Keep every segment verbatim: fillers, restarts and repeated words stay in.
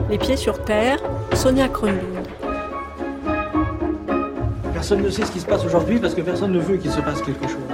Les pieds sur terre, Sonia Kronlund. Personne ne sait ce qui se passe aujourd'hui parce que personne ne veut qu'il se passe quelque chose.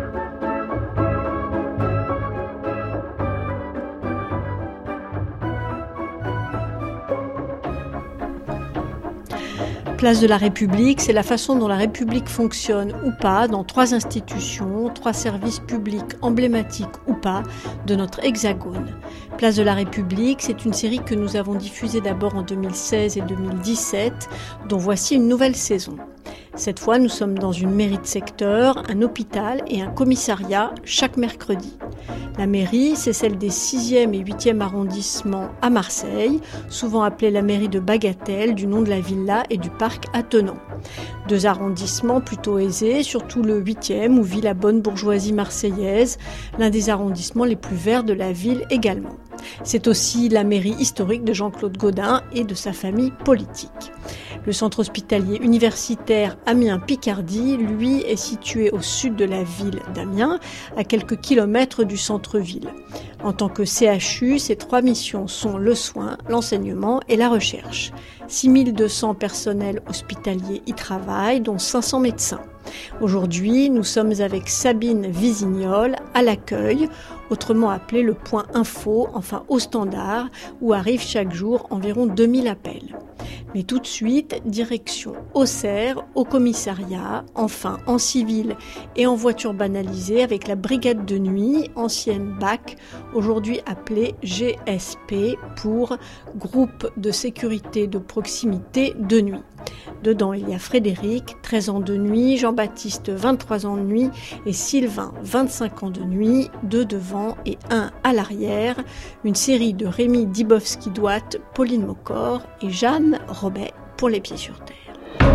Place de la République, c'est la façon dont la République fonctionne ou pas dans trois institutions, trois services publics emblématiques ou pas de notre hexagone. Place de la République, c'est une série que nous avons diffusée d'abord en deux mille seize et deux mille dix-sept, dont voici une nouvelle saison. Cette fois, nous sommes dans une mairie de secteur, un hôpital et un commissariat chaque mercredi. La mairie, c'est celle des sixième et huitième arrondissements à Marseille, souvent appelée la mairie de Bagatelle, du nom de la villa et du parc attenant. Deux arrondissements plutôt aisés, surtout le huitième où vit la bonne bourgeoisie marseillaise, l'un des arrondissements les plus verts de la ville également. C'est aussi la mairie historique de Jean-Claude Gaudin et de sa famille politique. Le centre hospitalier universitaire Amiens-Picardie, lui, est situé au sud de la ville d'Amiens, à quelques kilomètres du centre-ville. En tant que C H U, ses trois missions sont le soin, l'enseignement et la recherche. six mille deux cents personnels hospitaliers y travaillent, dont cinq cents médecins. Aujourd'hui, nous sommes avec Sabine Visignol à l'accueil, autrement appelé le point info, enfin au standard, où arrivent chaque jour environ deux mille appels. Mais tout de suite, direction Auxerre, au commissariat, enfin en civil et en voiture banalisée avec la brigade de nuit, ancienne B A C, aujourd'hui appelée G S P pour Groupe de sécurité de proximité de nuit. Dedans, il y a Frédéric, treize ans de nuit, Jean-Baptiste, vingt-trois ans de nuit et Sylvain, vingt-cinq ans de nuit, deux devant et un à l'arrière. Une série de Rémi Dibowski-Douat, Pauline Mocor et Jeanne Robet pour Les Pieds sur Terre.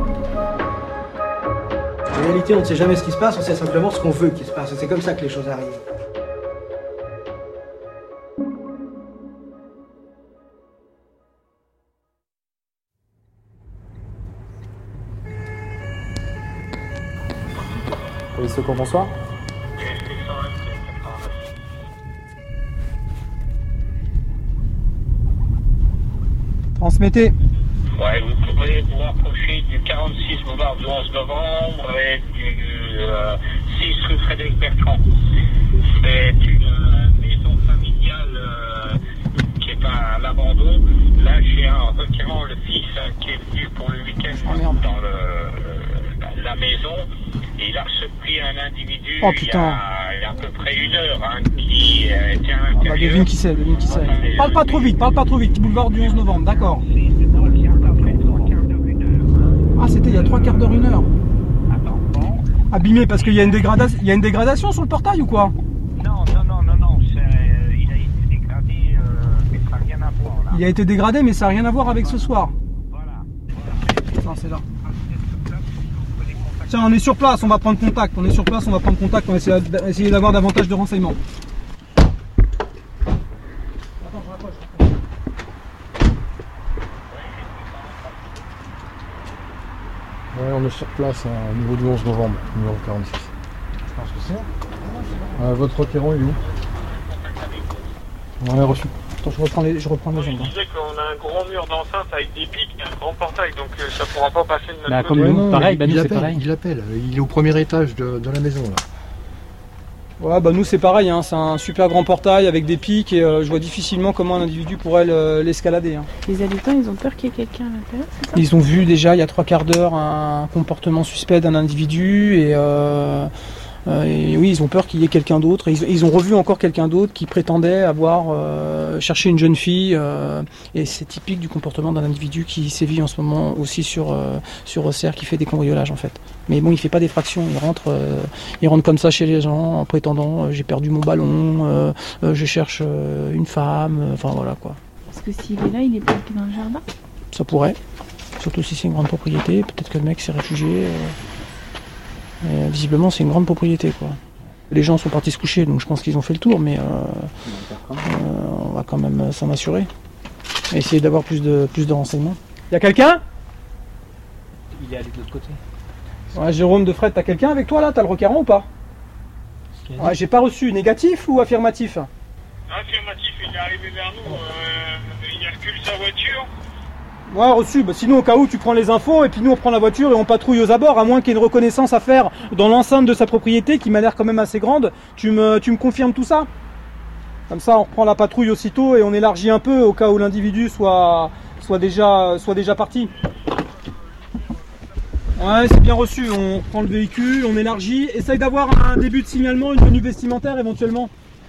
En réalité, on ne sait jamais ce qui se passe, on sait simplement ce qu'on veut qu'il se passe. Et c'est comme ça que les choses arrivent. Police secours, bonsoir. Transmettez. Ouais, vous pourrez vous rapprocher du quarante-six boulevard du onze novembre et du euh, six rue Frédéric Bertrand. C'est une euh, maison familiale euh, qui est à l'abandon. Là, j'ai un requérant, le fils, hein, qui est venu pour le week-end oh, dans le, euh, la maison. Et il a surpris un individu oh, il, y a, il y a à peu près une heure hein, qui euh, était à l'intérieur. Ah bah devine qui c'est, devine qui c'est. Ah, parle pas trop vite, parle pas trop vite. Boulevard du onze novembre, d'accord. Ah, c'était il y a trois quarts d'heure, une heure. Abîmé parce qu'il y a une dégradation, il y a une dégradation sur le portail ou quoi? Non, non, non, non, non. C'est, euh, il a été dégradé, euh, mais ça n'a rien à voir là. Il a été dégradé, mais ça n'a rien à voir avec ce soir. Voilà. Non, c'est là. Tiens, on est sur place, on va prendre contact. On est sur place, on va prendre contact. On va essayer, essayer d'avoir davantage de renseignements. Ouais, on est sur place hein, au niveau du onze novembre, numéro quarante-six. Je pense que c'est. Euh, votre requérant, il est où? On l'a reçu. Attends, je reprends les, je reprends les jambes. Je disais qu'on a un grand mur d'enceinte avec des pics, un grand portail, donc euh, ça pourra pas passer de notre bah, côté. comme nous, non, pareil, il, bah, nous il c'est appelle, pareil. il appelle, il est au premier étage de, de la maison là. Ouais, bah nous c'est pareil, hein. C'est un super grand portail avec des pics et euh, je vois difficilement comment un individu pourrait le, l'escalader. Hein. Les habitants, ils ont peur qu'il y ait quelqu'un à l'intérieur, c'est ça? Ils ont vu déjà il y a trois quarts d'heure un comportement suspect d'un individu et, euh, euh, et oui, ils ont peur qu'il y ait quelqu'un d'autre. Ils, ils ont revu encore quelqu'un d'autre qui prétendait avoir euh, cherché une jeune fille euh, et c'est typique du comportement d'un individu qui sévit en ce moment aussi sur, euh, sur Auxerre, qui fait des cambriolages en fait. Mais bon, il fait pas d'effraction, il rentre, euh, il rentre comme ça chez les gens en prétendant euh, j'ai perdu mon ballon, euh, euh, je cherche euh, une femme, euh, enfin voilà quoi. Parce que s'il est là, il est planqué dans le jardin? Ça pourrait, surtout si c'est une grande propriété, peut-être que le mec s'est réfugié. Euh, et, visiblement c'est une grande propriété quoi. Les gens sont partis se coucher, donc je pense qu'ils ont fait le tour, mais euh, euh, on va quand même s'en assurer. Et essayer d'avoir plus de, plus de renseignements. Y a quelqu'un? Il est allé de l'autre côté. Ouais, Jérôme de Fred, t'as quelqu'un avec toi là? T'as le requérant ou pas? Ouais, j'ai pas reçu. Négatif ou affirmatif? Affirmatif, il est arrivé vers nous, euh, il recule sa voiture. Ouais, reçu. Bah, sinon, au cas où, tu prends les infos et puis nous, on prend la voiture et on patrouille aux abords, à moins qu'il y ait une reconnaissance à faire dans l'enceinte de sa propriété qui m'a l'air quand même assez grande. Tu me, tu me confirmes tout ça? Comme ça, on reprend la patrouille aussitôt et on élargit un peu au cas où l'individu soit, soit, déjà, soit déjà parti. Ouais, c'est bien reçu. On prend le véhicule, on élargit. Essaye d'avoir un début de signalement, une tenue vestimentaire éventuellement.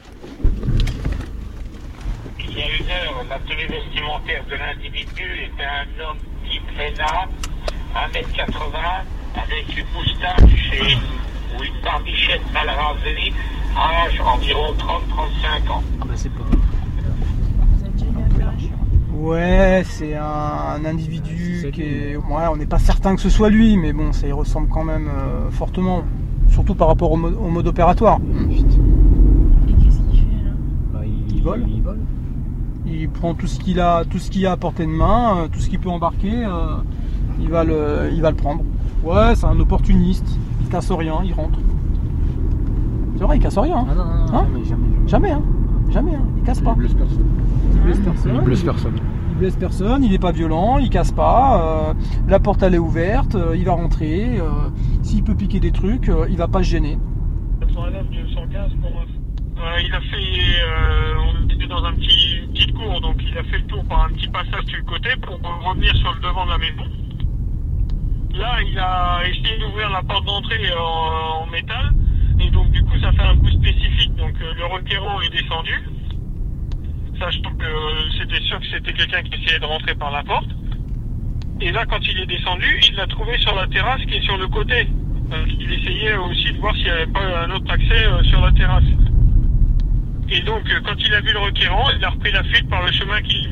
Il y a une heure, la tenue vestimentaire de l'individu était un homme type Rénat, un mètre quatre-vingts, avec une moustache et ou une barbichette mal rasée, âge environ trente à trente-cinq ans. Ah bah c'est pas. Vous avez déjà eu affaire à lui? Ouais, c'est un, un individu qui est... Ouais, on n'est pas certain que ce soit lui, mais bon, ça y ressemble quand même euh, fortement. Surtout par rapport au mode, au mode opératoire. Et qu'est-ce qu'il fait là? Bah, il, Il vole. Il vole. Il prend tout ce qu'il a, tout ce qu'il a à portée de main, euh, tout ce qu'il peut embarquer, euh, il, va le, il va le prendre. Ouais, c'est un opportuniste. Il casse rien, il rentre. C'est vrai, il casse rien. Hein. Ah non, non, non, Hein jamais, jamais. Jamais, hein. Jamais, hein. Il casse pas. Il blesse personne. Il blesse personne. Il blesse personne. Il blesse personne, il n'est pas violent, il casse pas. euh, la porte elle est ouverte, euh, il va rentrer. euh, S'il peut piquer des trucs, euh, il va pas se gêner. deux cent neuf deux cent quinze pour moi. Euh, il a fait, euh, on était dans un petit, une petite cour, donc il a fait le tour par un petit passage sur le côté pour revenir sur le devant de la maison. Là, il a essayé d'ouvrir la porte d'entrée en, en métal, et donc du coup, ça fait un coup spécifique. Donc euh, le requérant est descendu, sachant que euh, c'était sûr que c'était quelqu'un qui essayait de rentrer par la porte. Et là, quand il est descendu, il l'a trouvé sur la terrasse qui est sur le côté. Donc, il essayait aussi de voir s'il n'y avait pas un autre accès euh, sur la terrasse. Et donc, euh, quand il a vu le requérant, il a repris la fuite par le chemin qu'il...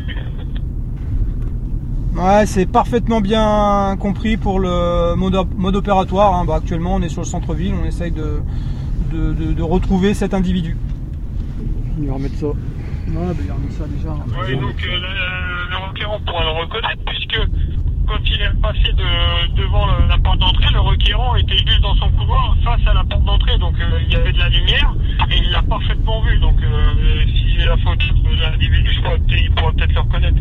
Ouais, c'est parfaitement bien compris pour le mode, op- mode opératoire. Hein. Bah, actuellement, on est sur le centre-ville, on essaye de, de, de, de retrouver cet individu. Il va remettre ça. Ouais, bah, il a remis ça déjà. Oui, donc euh, le, le requérant pourra le reconnaître, puisque quand il est passé de, devant le, la porte d'entrée, le requérant était juste dans son couloir face à la porte d'entrée, donc euh, il y avait de la lumière et il l'a parfaitement vu. Donc euh, si j'ai la photo de l'individu, je crois qu'il pourra peut-être le reconnaître.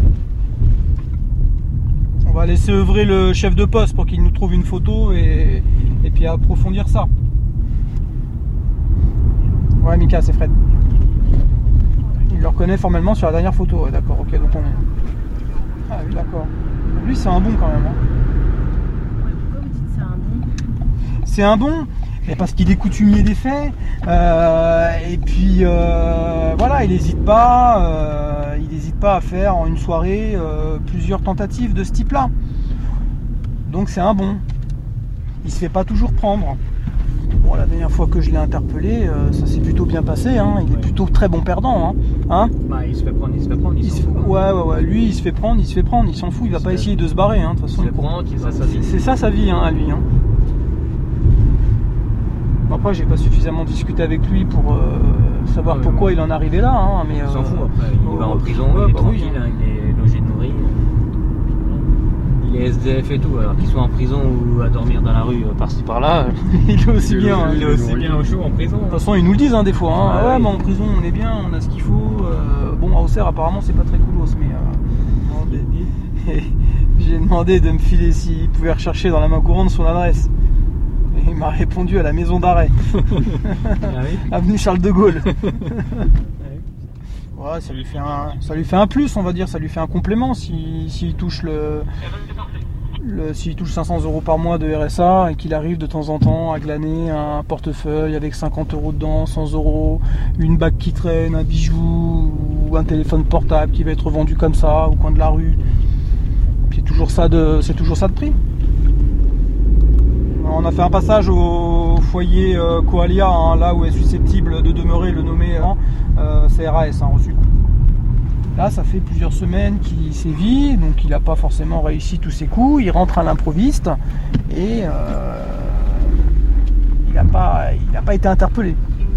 On va laisser œuvrer le chef de poste pour qu'il nous trouve une photo et, et puis approfondir ça. Ouais, Mika, c'est Fred. Il le reconnaît formellement sur la dernière photo. Ouais, d'accord, ok, donc on est... Ah oui, d'accord. Lui, c'est un bon quand même. Hein. Ouais, pourquoi vous dites c'est un bon? C'est un bon, mais parce qu'il est coutumier des faits. Euh, et puis, euh, voilà, il n'hésite pas, euh, il n'hésite pas à faire en une soirée euh, plusieurs tentatives de ce type-là. Donc c'est un bon. Il se fait pas toujours prendre. Bon, la dernière fois que je l'ai interpellé, euh, ça s'est plutôt bien passé. Hein. Il est plutôt très bon perdant. Hein. Hein Bah, il se fait prendre, il se fait prendre. Il il s'en se fait- fout. ouais, ouais, ouais. Lui, il se fait prendre, il se fait prendre, il s'en fout. Il va Il pas se essayer fait- de se barrer. Hein. De toute Il se façon, fait prendre, il- ça, ça c'est dit. c'est ça sa vie hein, à lui. Hein. Bon, après, j'ai pas suffisamment discuté avec lui pour euh, savoir Ouais, pourquoi ouais. il en est arrivé là. Hein, mais, Il s'en euh, fout après. Il va en ouais, prison, ouais, il est bah oui, tranquille, hein. hein, il est logé nourri. Il est S D F et tout, alors qu'il soit en prison ou à dormir dans la rue euh, par-ci par-là. il est aussi Il est bien. logé- hein. Il est aussi bien au chaud en prison. De toute façon, ils nous le disent hein, des fois. Hein. Ah ouais, oui. mais en prison, on est bien, on a ce qu'il faut. euh, bon, à Auxerre, apparemment, c'est pas très coolos, mais. Euh, j'ai demandé de me filer s'il pouvait rechercher dans la main courante son adresse. Et il m'a répondu à la maison d'arrêt. Ah oui. Avenue Charles de Gaulle. Ouais, ça lui fait un, ça lui fait un plus, on va dire, ça lui fait un complément si- s'il touche le, le s'il touche cinq cents euros par mois de R S A et qu'il arrive de temps en temps à glaner un portefeuille avec cinquante euros dedans, cent euros, une bague qui traîne, un bijou ou un téléphone portable qui va être vendu comme ça au coin de la rue. C'est toujours ça de, c'est toujours ça de prix. On a fait un passage au foyer euh, Coalia, hein, là où est susceptible de demeurer le nommé euh, C R A S, hein, reçu. Là, ça fait plusieurs semaines qu'il sévit, donc il n'a pas forcément réussi tous ses coups. Il rentre à l'improviste et euh, il n'a pas, il n'a pas été interpellé.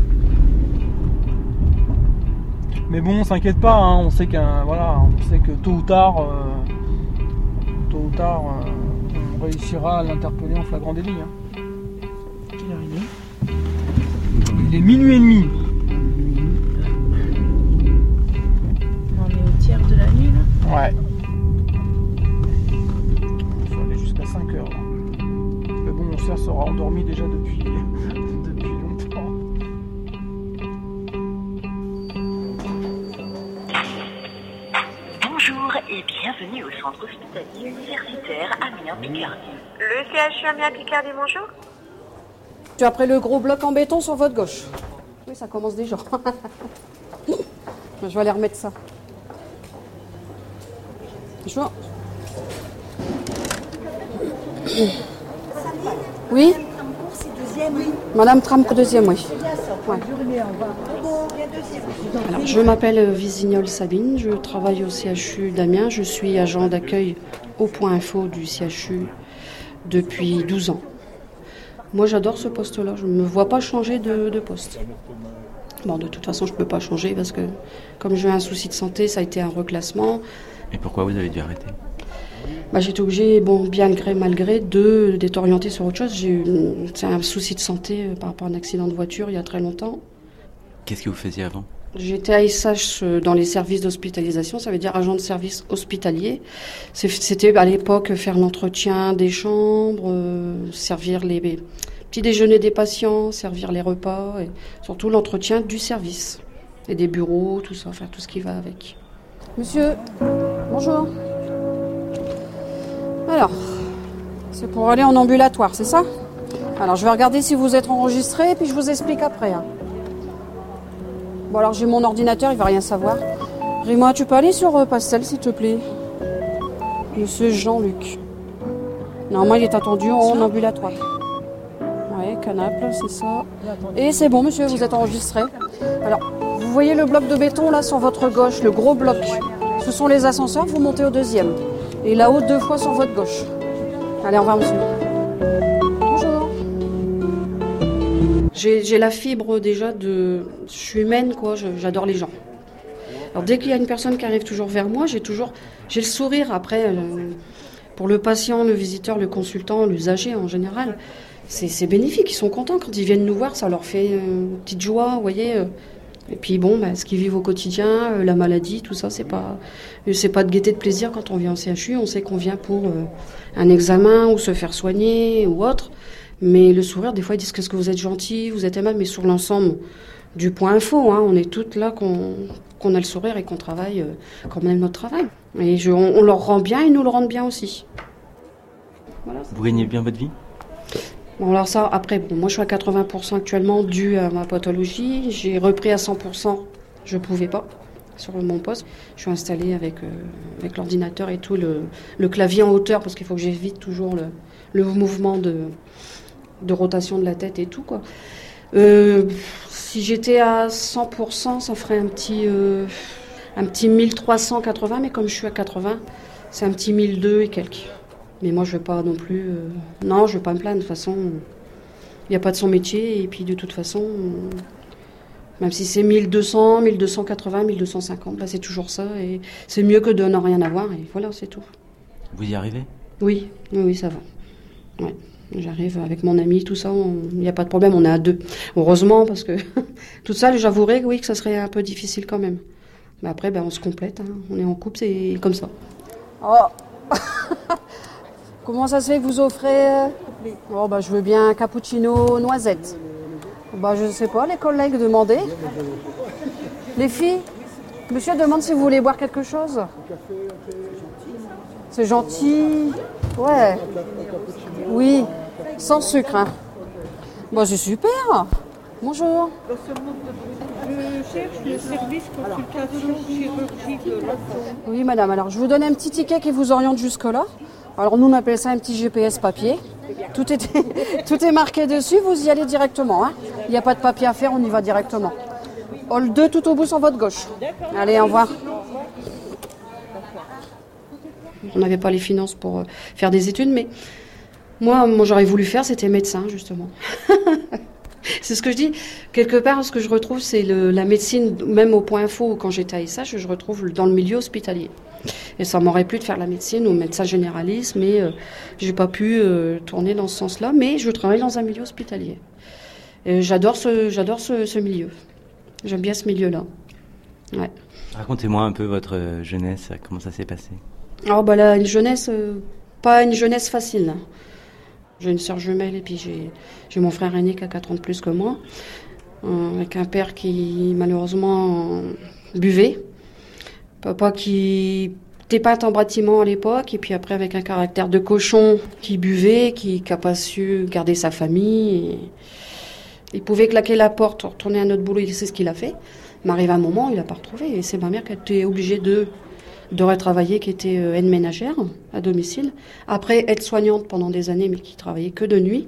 Mais bon, on s'inquiète pas, hein, on sait qu'un, voilà, on sait que tôt ou tard, euh, tôt ou tard. Euh, on réussira à l'interpeller en flagrant délit. Hein. Quelle heure il est? Il est minuit et demi. et bienvenue au centre hospitalier universitaire Amiens-Picardie. Le C H U Amiens-Picardie, bonjour. Tu as pris le gros bloc en béton sur votre gauche. Oui, ça commence déjà. Je vais aller remettre ça. Bonjour. Oui. Madame Tramco, deuxième, oui. Ouais. Alors, je m'appelle Visignol Sabine, je travaille au C H U d'Amiens. Je suis agent d'accueil au point info du C H U depuis douze ans. Moi, j'adore ce poste-là. Je ne me vois pas changer de, de poste. Bon, de toute façon, je ne peux pas changer parce que, comme j'ai un souci de santé, ça a été un reclassement. Et pourquoi vous avez dû arrêter ? Bah, j'ai été obligée, bon, bien gré, malgré, de, d'être orientée sur autre chose. J'ai eu c'est un souci de santé par rapport à un accident de voiture il y a très longtemps. Qu'est-ce que vous faisiez avant ? J'étais A S H dans les services d'hospitalisation, ça veut dire agent de service hospitalier. C'était à l'époque faire l'entretien des chambres, euh, servir les petits déjeuners des patients, servir les repas, et surtout l'entretien du service. Et des bureaux, tout ça, enfin tout ce qui va avec. Monsieur, bonjour. Alors, c'est pour aller en ambulatoire, c'est ça ? Alors, je vais regarder si vous êtes enregistré, puis je vous explique après. Hein. Bon, alors j'ai mon ordinateur, il va rien savoir. Rima, tu peux aller sur euh, Pastel, s'il te plaît ? Monsieur Jean-Luc. Normalement, il est attendu en ambulatoire. Oui, Canaples, c'est ça. Et c'est bon, monsieur, vous êtes enregistré. Alors, vous voyez le bloc de béton, là, sur votre gauche, le gros bloc. Ce sont les ascenseurs, vous montez au deuxième. Et là-haut, deux fois sur votre gauche. Allez, au revoir, monsieur. Bonjour. J'ai, j'ai la fibre déjà de... Je suis humaine, quoi, je, j'adore les gens. Alors, dès qu'il y a une personne qui arrive toujours vers moi, j'ai toujours... J'ai le sourire, après, euh, pour le patient, le visiteur, le consultant, l'usager, en général. C'est, c'est bénéfique, ils sont contents quand ils viennent nous voir, ça leur fait une petite joie, vous voyez... Euh, Et puis bon, bah, ce qu'ils vivent au quotidien, euh, la maladie, tout ça, c'est pas, c'est pas de gaieté de plaisir quand on vient au C H U. On sait qu'on vient pour euh, un examen ou se faire soigner ou autre. Mais le sourire, des fois, ils disent qu'est-ce que vous êtes gentil, vous êtes aimable. Mais sur l'ensemble du point info, hein, on est toutes là qu'on, qu'on a le sourire et qu'on travaille, euh, qu'on aime notre travail. Et je, on, on leur rend bien, ils nous le rendent bien aussi. Voilà. Vous gagnez bien votre vie ? Bon, alors ça, après, bon, moi je suis à quatre-vingts pour cent actuellement dû à ma pathologie. J'ai repris à cent pour cent, je ne pouvais pas, sur mon poste. Je suis installée avec, euh, avec l'ordinateur et tout, le, le clavier en hauteur, parce qu'il faut que j'évite toujours le, le mouvement de, de rotation de la tête et tout, quoi. Euh, si j'étais à cent pour cent, ça ferait un petit, euh, un petit mille trois cent quatre-vingts, mais comme je suis à quatre-vingts, c'est un petit mille deux et quelques. Mais moi, je ne veux pas non plus... Euh... Non, je ne veux pas me plaindre. De toute façon, il n'y a pas de son métier. Et puis, de toute façon, même si c'est mille deux cents, mille deux cent quatre-vingts, mille deux cent cinquante, bah, c'est toujours ça. Et c'est mieux que de n'en rien avoir. Et voilà, c'est tout. Vous y arrivez ? Oui, oui, oui, ça va. Ouais. J'arrive avec mon ami, tout ça. Il n'y a pas de problème. On est à deux. Heureusement, parce que tout ça, j'avouerais oui, que ça serait un peu difficile quand même. Mais après, bah, on se complète. Hein. On est en couple, c'est comme ça. Oh Comment ça se fait que vous offrez oh, bah, je veux bien un cappuccino noisette. Bah, je ne sais pas, les collègues demandaient. Les filles, monsieur demande si vous voulez boire quelque chose. C'est gentil. Ouais. Oui, sans sucre. Hein. Bah, c'est super. Bonjour. Je cherche le service consultation chirurgie de l'enfant. Oui, madame. Alors, je vous donne un petit ticket qui vous oriente jusque-là. Alors nous on appelle ça un petit G P S papier. Tout est, tout est marqué dessus, vous y allez directement. Hein. Il n'y a pas de papier à faire, on y va directement. Hall deux tout au bout sur votre gauche. Allez, au revoir. On n'avait pas les finances pour faire des études, mais moi, moi j'aurais voulu faire, c'était médecin justement. C'est ce que je dis. Quelque part, ce que je retrouve, c'est le, la médecine, même au point info, quand j'étais à S H, je retrouve dans le milieu hospitalier. Et ça m'aurait plu de faire la médecine ou médecin généraliste, mais euh, j'ai pas pu euh, tourner dans ce sens-là. Mais je travaille dans un milieu hospitalier. Et j'adore ce, j'adore ce, ce milieu. J'aime bien ce milieu-là. Ouais. Racontez-moi un peu votre jeunesse, comment ça s'est passé ? Alors bah là, une jeunesse, euh, pas une jeunesse facile. Hein. J'ai une sœur jumelle et puis j'ai, j'ai mon frère aîné qui a quatre ans de plus que moi, euh, avec un père qui malheureusement euh, buvait. Papa qui, était peintre en bâtiment à l'époque, et puis après avec un caractère de cochon qui buvait, qui n'a pas su garder sa famille. Et il pouvait claquer la porte, retourner à un autre boulot, c'est ce qu'il a fait. Mais arrivé un moment, il n'a pas retrouvé. Et c'est ma mère qui a été obligée de, de retravailler, qui était aide ménagère à domicile. Après, aide-soignante pendant des années, mais qui travaillait que de nuit.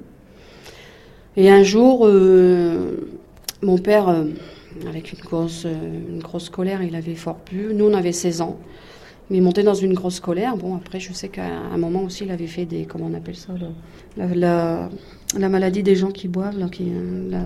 Et un jour, euh, mon père, euh, avec une grosse, euh, une grosse colère, il avait fort bu. Nous, on avait seize ans. Il est monté dans une grosse colère. Bon, après, je sais qu'à un moment aussi, il avait fait des... Comment on appelle ça le, la, la, la maladie des gens qui boivent, là, qui, la,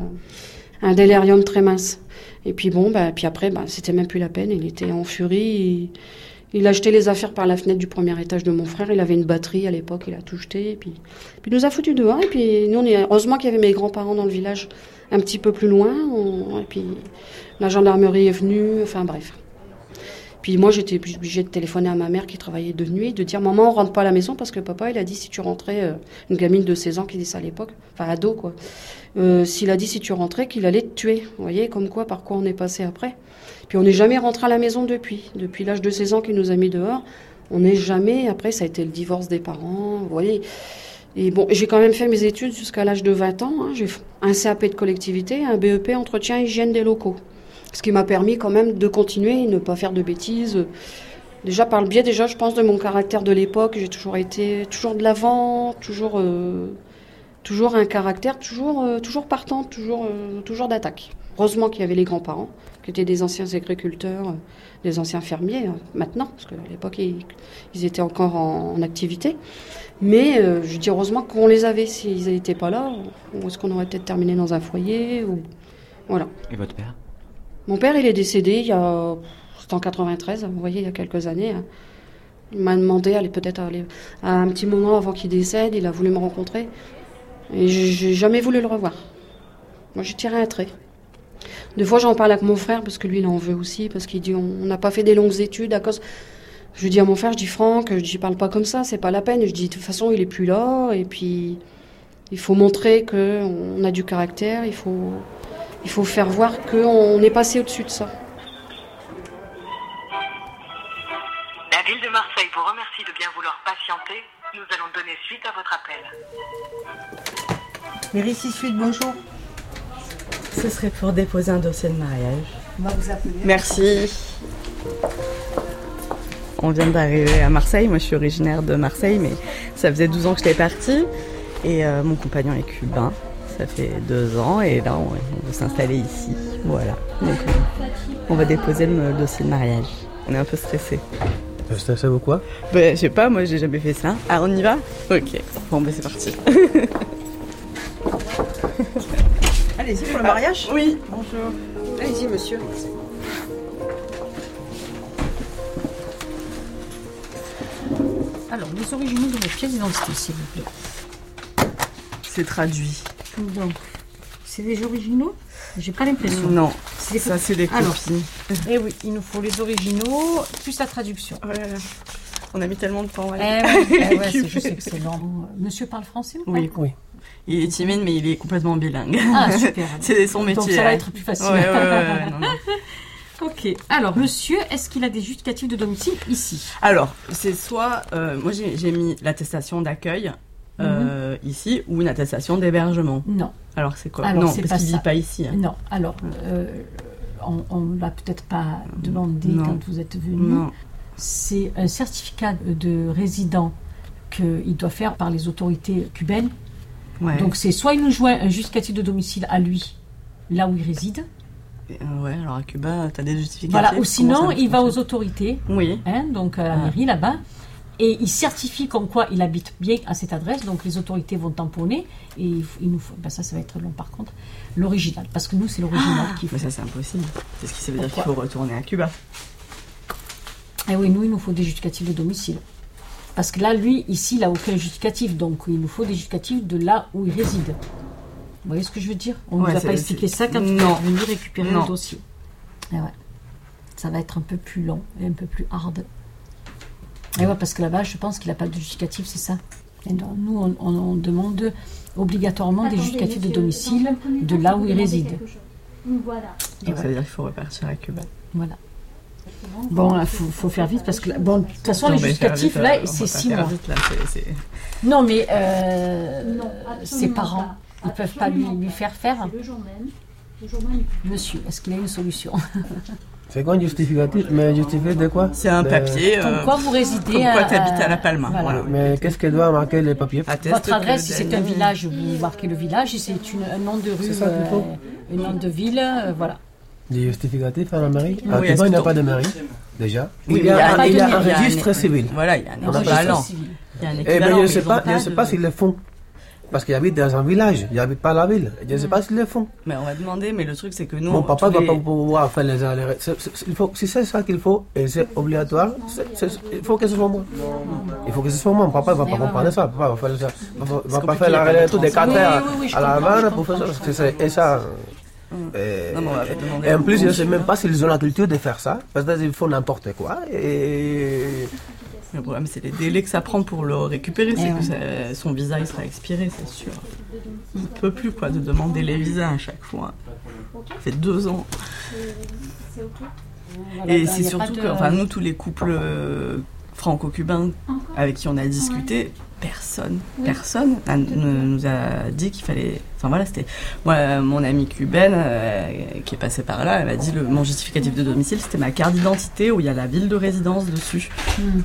un délirium très mince. Et puis bon, bah, puis après, bah, c'était même plus la peine. Il était en furie. Il, il a jeté les affaires par la fenêtre du premier étage de mon frère. Il avait une batterie à l'époque. Il a tout jeté. Et puis, puis il nous a foutus dehors. Et puis nous, on est, heureusement qu'il y avait mes grands-parents dans le village, un petit peu plus loin. On, et puis la gendarmerie est venue. Enfin bref. Puis moi, j'étais obligée de téléphoner à ma mère qui travaillait de nuit, de dire « Maman, on rentre pas à la maison parce que papa, il a dit si tu rentrais... Euh, » une gamine de seize ans qui dit ça à l'époque, enfin ado quoi. Euh, s'il a dit si tu rentrais qu'il allait te tuer. Vous voyez, comme quoi, par quoi on est passé après. Puis on n'est jamais rentré à la maison depuis. Depuis l'âge de seize ans qu'il nous a mis dehors, on n'est jamais... Après, ça a été le divorce des parents, vous voyez. Et bon, j'ai quand même fait mes études jusqu'à l'âge de vingt ans. Hein. J'ai un C A P de collectivité, un B E P entretien et hygiène des locaux. Ce qui m'a permis quand même de continuer et ne pas faire de bêtises. Déjà par le biais, déjà, je pense, de mon caractère de l'époque, j'ai toujours été toujours de l'avant, toujours, euh, toujours un caractère, toujours, euh, toujours partant, toujours, euh, toujours d'attaque. Heureusement qu'il y avait les grands-parents, qui étaient des anciens agriculteurs, euh, des anciens fermiers, euh, maintenant, parce qu'à l'époque, ils, ils étaient encore en, en activité. Mais euh, je dis heureusement qu'on les avait. S'ils n'étaient pas là, ou est-ce qu'on aurait peut-être terminé dans un foyer ou... Voilà. Et votre père ? Mon père, il est décédé il y a, c'était en quatre-vingt-treize, vous voyez, il y a quelques années. Hein. Il m'a demandé, allez, peut-être aller, à un petit moment avant qu'il décède, il a voulu me rencontrer. Et j'ai jamais voulu le revoir. Moi, j'ai tiré un trait. Des fois, j'en parle avec mon frère, parce que lui, il en veut aussi, parce qu'il dit, on n'a pas fait des longues études à cause... Je dis à mon frère, je dis, Franck, je dis, parle pas comme ça, c'est pas la peine. Je dis, de toute façon, il est plus là, et puis, il faut montrer qu'on a du caractère, il faut... Il faut faire voir qu'on est passé au-dessus de ça. La ville de Marseille vous remercie de bien vouloir patienter. Nous allons donner suite à votre appel. Mairie six huit, bonjour. Ce serait pour déposer un dossier de mariage. On va vous appeler. Merci. On vient d'arriver à Marseille. Moi, je suis originaire de Marseille, mais ça faisait douze ans que j'étais partie. Et euh, mon compagnon est cubain. Ça fait deux ans et là on, on veut s'installer ici, voilà. Donc on va déposer le dossier de mariage. On est un peu stressés. Ça, ça vaut quoi ? Ben, je sais pas, moi j'ai jamais fait ça. Ah, on y va ? Ok, bon ben c'est parti. Allez-y pour le mariage ? Ah, oui. Bonjour. Allez-y monsieur. Alors, les originaux de votre pièce d'identité, s'il vous plaît. C'est traduit. Donc, c'est des originaux ? J'ai pas l'impression. Non, c'est ça c'est des Alors, copies. Eh oui, il nous faut les originaux plus la traduction. Ouais, on a mis tellement de temps. Eh ouais, eh ouais, c'est, je sais que c'est long. Monsieur parle français ou pas ? Oui, oui. Il est timide, mais il est complètement bilingue. Ah, super. C'est son métier. Donc ça va être plus facile. Ouais, ouais, ouais, non, non. Ok. Alors, monsieur, est-ce qu'il a des justificatifs de domicile ici ? Alors, c'est soit... Euh, moi, j'ai, j'ai mis l'attestation d'accueil euh, mm-hmm. ici ou une attestation d'hébergement. Non. Alors, c'est quoi ? Alors, non, c'est parce pas qu'il ne ça. vit pas ici. Hein. Non. Alors, euh, on ne l'a peut-être pas demandé non. quand vous êtes venu. Non. C'est un certificat de résident qu'il doit faire par les autorités cubaines. Ouais. Donc, c'est soit il nous joint un justificatif de domicile à lui, là où il réside. Euh, ouais, alors à Cuba, tu as des justificatifs. Voilà, ou sinon, il va aux autorités, oui. hein, donc à la mairie ah. là-bas, et il certifie comme quoi il habite bien à cette adresse, donc les autorités vont tamponner, et il, faut, il nous faut, ben ça, ça va être long par contre, l'original, parce que nous, c'est l'original ah, qu'il faut. Mais ça, c'est impossible, parce que ça veut dire qu'il faut retourner à Cuba. Et oui, nous, il nous faut des justificatifs de domicile. Parce que là, lui, ici, il n'a aucun justificatif, donc il nous faut des justificatifs de là où il réside. Vous voyez ce que je veux dire ? On ne ouais, nous a pas expliqué ça quand on est venu récupérer non. le dossier. Et ouais. Ça va être un peu plus long et un peu plus hard. Et ouais, parce que là-bas, je pense qu'il n'a pas de justificatif, c'est ça. Et donc, nous, on, on, on demande obligatoirement Attendez, des justificatifs monsieur, de domicile de là où il réside. Voilà. Donc ça veut dire qu'il faut repartir à Cuba. Voilà. Bon, il faut, faut faire vite parce que, bon, de toute façon, Non, les mais faire justificatifs, vite, là, euh, on c'est va pas six faire mois. vite, là, c'est- c'est- Non, mais euh, ses parents, ils ne peuvent pas lui, lui faire faire. Le jour même. Le jour même. Monsieur, est-ce qu'il a une solution? C'est quoi un justificatif? Mais justifié de quoi? C'est un De- papier. Comme euh, quoi vous résidez Comme quoi à- tu habites à La Palma. Voilà. Voilà. Mais qu'est-ce qu'elle doit marquer les papiers? Atteste Votre adresse, que si c'est Dany- un village, vous marquez le village. Si c'est une- un nom de rue, C'est ça qu'il faut. euh, un nom de ville, euh, voilà. Des justificatifs à la mairie? Oui, À est-ce Cuba, il n'y a que pas ton- de mairie, déjà. Oui, Il y a, mais un- pas il y de a un mairie, il y a un- registre civil. Voilà, il y a un On a équivalent. registre civil. Il y a un Eh équivalent. ben, je ne mais sais ils pas, ont je ne sais de- pas s'ils le font. Parce qu'ils habitent dans un village, ils n'habitent pas à la ville. Je ne sais pas s'ils le font. Mais on va demander, mais le truc c'est que nous. Mon papa ne tous va les- pas pouvoir faire les allers. C'est- c'est- il faut- Si c'est ça qu'il faut, et c'est obligatoire, c'est- c'est- il faut que ce soit moi. Il faut que ce soit moi. Mon papa ne va pas comprendre ça. Papa va faire ça. Va, va pas compliqué, faire il y a la pas de réalité des transport. Qatar Oui, oui, oui, je à la comprends, Havane je pour faire ça. comprends, Parce que c'est- Et ça. Et, Non, mais on va pas demander et en à plus, je tout. ne sais même pas s'ils ont la culture de faire ça. Parce qu'ils font n'importe quoi. Et. Le problème, c'est les délais que ça prend pour le récupérer. C'est Eh que ouais. ça- son visa, il sera expiré, c'est sûr. On ne peut plus, quoi, de demander les visas à chaque fois. Ça fait deux ans. C'est ok. Voilà, Et il y c'est a surtout pas que, de- enfin, nous, tous les couples euh, franco-cubains avec qui on a discuté, personne, personne a- ne nous a dit qu'il fallait. Enfin voilà, c'était. Moi, euh, mon amie cubaine euh, qui est passée par là, elle m'a dit le, mon justificatif de domicile, c'était ma carte d'identité où il y a la ville de résidence dessus. Hmm.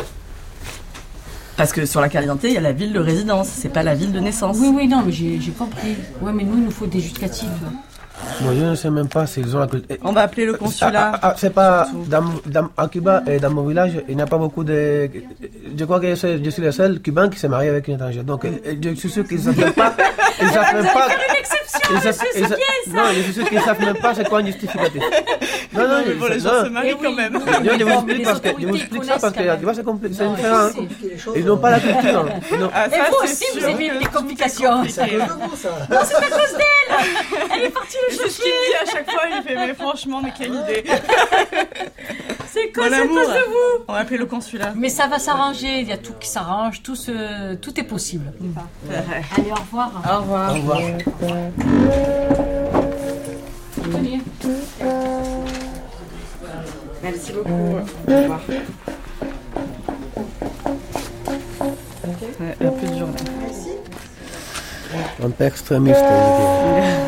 Parce que sur la carte d'identité, il y a la ville de résidence, c'est pas la ville de naissance. Oui, oui, non, mais j'ai j'ai compris. Ouais, mais nous, il nous faut des justificatifs. Moi, je ne sais même pas s'ils ont la culture. On va appeler le consulat. Ah, ah, ah, c'est pas dans, dans, à Cuba et dans mon village, il n'y a pas beaucoup de. Je crois que je, sais- je suis le seul cubain qui s'est marié avec une étrangère. Donc, euh, je suis sûr qu'ils ne savent même pas. Ils ne savent même pas. une exception, ils savent- monsieur, ils c'est savent- bien, ça. Non, je suis sûr qu'ils ne savent même pas c'est quoi un justificatif. Non, non, mais bon, les non. gens se marient Eh oui. quand même. Je, je vous Les explique parce que je vous autorités explique ça connaissent parce que quand tu vois, c'est compli- c'est Non, différent. je sais. Ils n'ont pas la culture. Ils n'ont- Ah, Et ça, vous c'est aussi, vous sûr avez eu que des tout est complications. compliqué. Non, c'est pas à cause d'elle. Elle est partie le C'est ce chercher. qu'il me dit à chaque fois, il fait mais franchement, mais quelle idée. C'est Mon quoi, c'est à amour. cause de vous. On va appeler le consulat. Mais ça va s'arranger, il y a tout qui s'arrange, tout, se... tout est possible. Allez, au revoir. Au revoir. Au revoir. Tenez. Merci beaucoup. Au revoir. Ouais, un peu de journée. Un peu extrémiste. je dirais.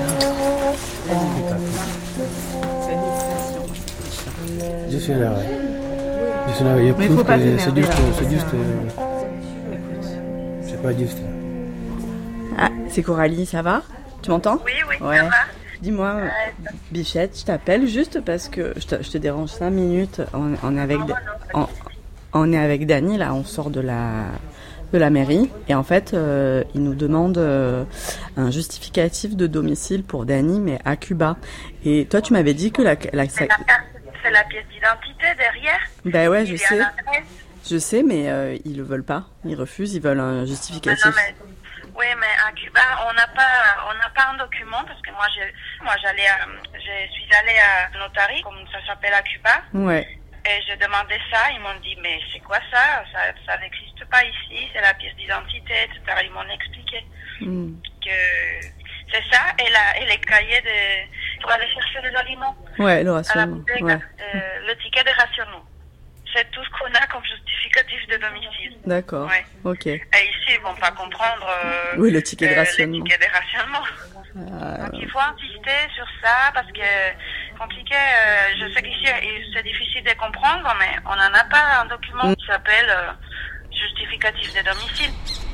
Je suis navré. Je suis navré. Je Mais trouve faut pas que c'est t'énerver, juste. là. C'est juste. euh, C'est pas juste. Ah, c'est Coralie, ça va? Tu m'entends? Oui, oui, Ouais. ça va. Dis-moi, euh, Bichette, je t'appelle juste parce que je te, je te dérange cinq minutes. On, on est avec, on, on est avec Dany, là, on sort de la, de la mairie. Et en fait, euh, il nous demande euh, un justificatif de domicile pour Dany, mais à Cuba. Et toi, tu m'avais dit que la... la C'est la, carte- c'est la pièce d'identité derrière. ben ouais, je Il y a sais. l'adresse. Je sais, mais euh, ils le veulent pas. Ils refusent, ils veulent un Mais justificatif. non, mais- oui, mais à Cuba, on n'a pas, on n'a pas un document parce que moi, je, moi, j'allais, à- je suis allée à Notary, comme ça s'appelle à Cuba, Ouais. et je demandais ça. Ils m'ont dit, mais c'est quoi ça? Ça, ça n'existe pas ici. C'est la pièce d'identité, et cetera. Ils m'ont expliqué Hmm. que c'est ça et, la, et les cahiers de, pour aller chercher les aliments. Ouais, le À la rationnement. boutique, Ouais. euh, le ticket de rationnement. C'est tout ce qu'on a comme justificatif de domicile. D'accord. Ouais. Ok. Et ici, ils vont pas comprendre euh, Oui, le ticket de euh, rationnement. Le ticket de rationnement. Euh, Donc il faut insister sur ça parce que compliqué, euh, je sais qu'ici il- c'est difficile de comprendre, mais on n'en a pas un document qui s'appelle euh, justificatif de domicile.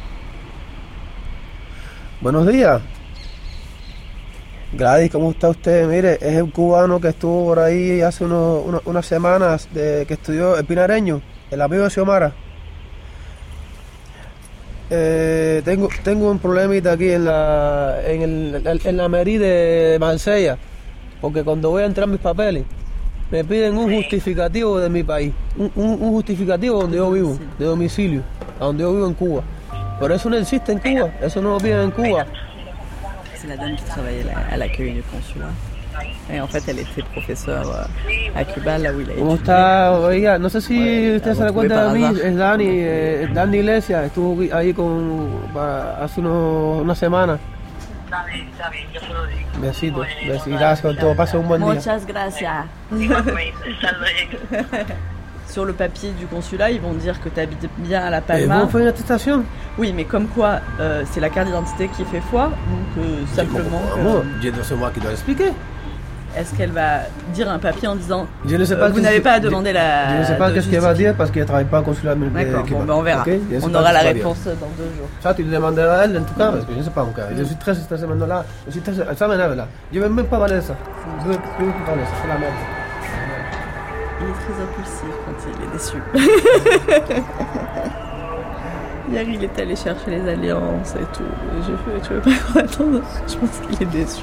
Buenos días. Gladys, ¿cómo está usted? Mire, es el cubano que estuvo por ahí hace unos, unos- unas semanas, de, que estudió el Pinareño, el amigo de Xiomara. Eh, tengo, tengo un problemita aquí en la, en, el, en la mairie de Marsella, porque cuando voy a entrar mis papeles, me piden un justificativo de mi país, un, un, un justificativo donde yo vivo, de domicilio, a donde yo vivo en Cuba. Pero eso no existe en Cuba, eso no lo piden en Cuba. C'est la dame qui travaillait là, à l'accueil du consulat. Et en fait, elle était professeure euh, à Cuba, là où il a ¿Cómo étudié. está? Oiga, no sé si usted se la recuerda de tuve mí, para es Dani, eh, Dani Iglesias, estuvo ahí con, para- hace unos, unas semanas. Está bien, está bien, yo se lo digo. Besitos. Besitos. Gracias por todo. Pase un buen día. Muchas gracias. Sur le papier du consulat, ils vont dire que tu habites bien à La Palma. Ils vont faire une attestation. Oui, mais comme quoi, euh, c'est la carte d'identité qui fait foi, donc euh, simplement. Que... C'est moi qui dois l'expliquer. Est-ce qu'elle va dire un papier en disant je ne sais pas euh, vous n'avez pas à demander je, la. Je ne sais pas qu'est-ce qu'elle va dire parce qu'elle ne travaille pas au consulat. D'accord, bon, ben on verra. Okay, on aura la réponse dire. Dans deux jours. Ça, tu le demanderas à elle en tout cas, parce que je ne sais pas encore. Je suis très stressé maintenant là. Je suis très. Ça m'énerve là. Je ne veux même pas parler de ça. Je veux plus parler, c'est la merde. Il est très impulsif quand il est déçu. Hier, il est allé chercher les alliances et tout. Et je fais, tu veux pas attendre. Je pense qu'il est déçu.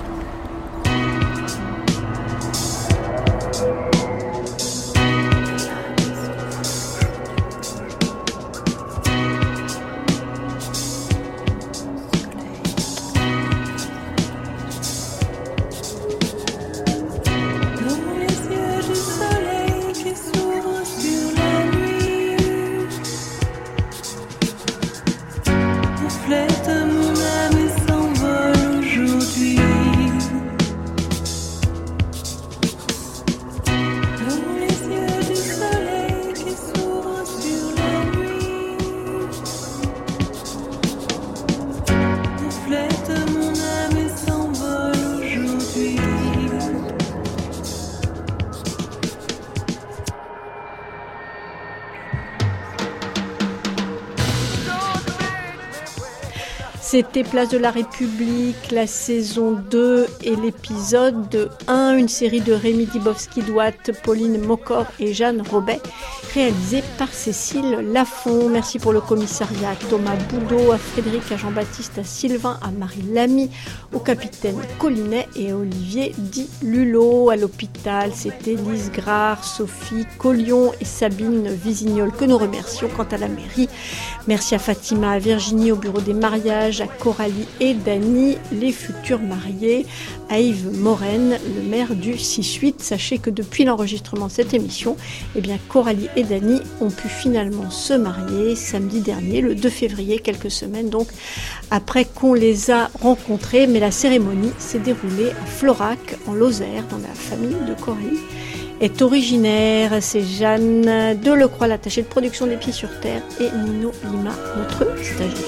C'était Place de la République, la saison deux et l'épisode un, une série de Rémi Dibowski-Douat, Pauline Mocor et Jeanne Robet, réalisée par Cécile Lafont. Merci pour le commissariat à Thomas Boudot, à Frédéric, à Jean-Baptiste, à Sylvain, à Marie Lamy, au capitaine Collinet et à Olivier Di Lulot. À l'hôpital, c'était Lise Grard, Sophie Collion et Sabine Visignol que nous remercions. Quant à la mairie, merci à Fatima, à Virginie au bureau des mariages, à Coralie et Dany, les futurs mariés, à Yves Morène, le maire du six huit. Sachez que depuis l'enregistrement de cette émission, eh bien, Coralie et Dany ont pu finalement se marier samedi dernier, le deux février, quelques semaines donc après qu'on les a rencontrés. Mais la cérémonie s'est déroulée à Florac, en Lozère, dans la famille de Coralie est originaire. C'est Jeanne Delecroix, l'attachée de production des Pieds sur Terre, et Nino Lima, notre stagiaire.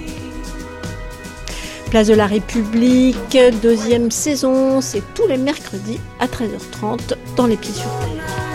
Place de la République, deuxième saison, c'est tous les mercredis à treize heures trente dans les Pieds sur Terre.